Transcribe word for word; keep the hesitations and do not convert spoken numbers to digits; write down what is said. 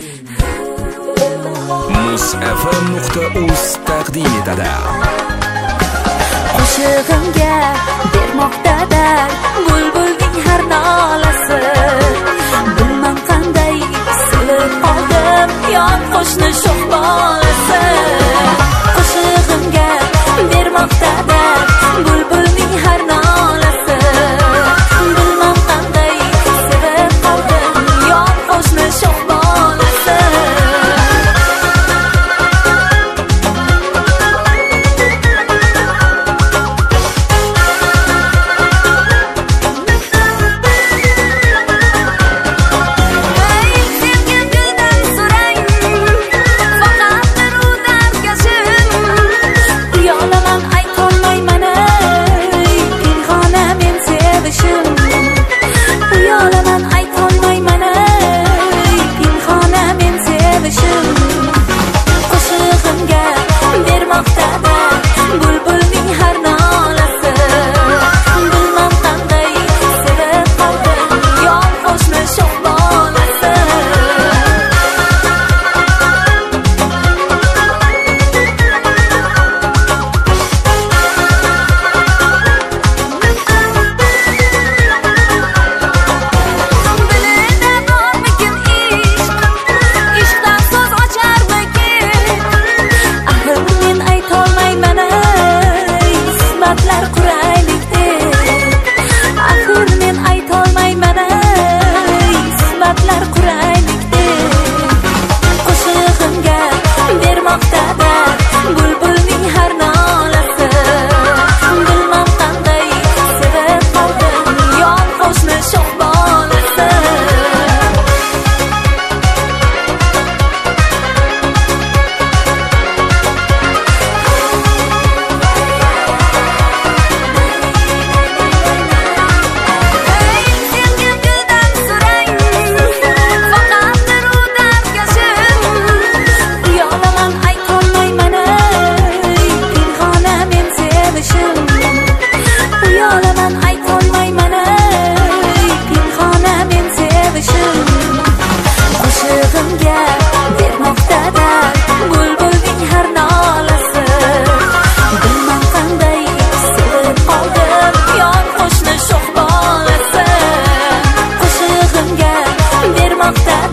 muz f m nuqta uz taqdim etadi. Qo'shig'imga bermoqdadir bulbulning har nolasi. Bilmam qanday silib qoldim yon qo'shni sho'x bolasi. Qo'shig'imga bermoqdadir bulbulning har nolasi. Bilmam qanday silib qoldim yon qo'shni sho'x bolasi. Moqta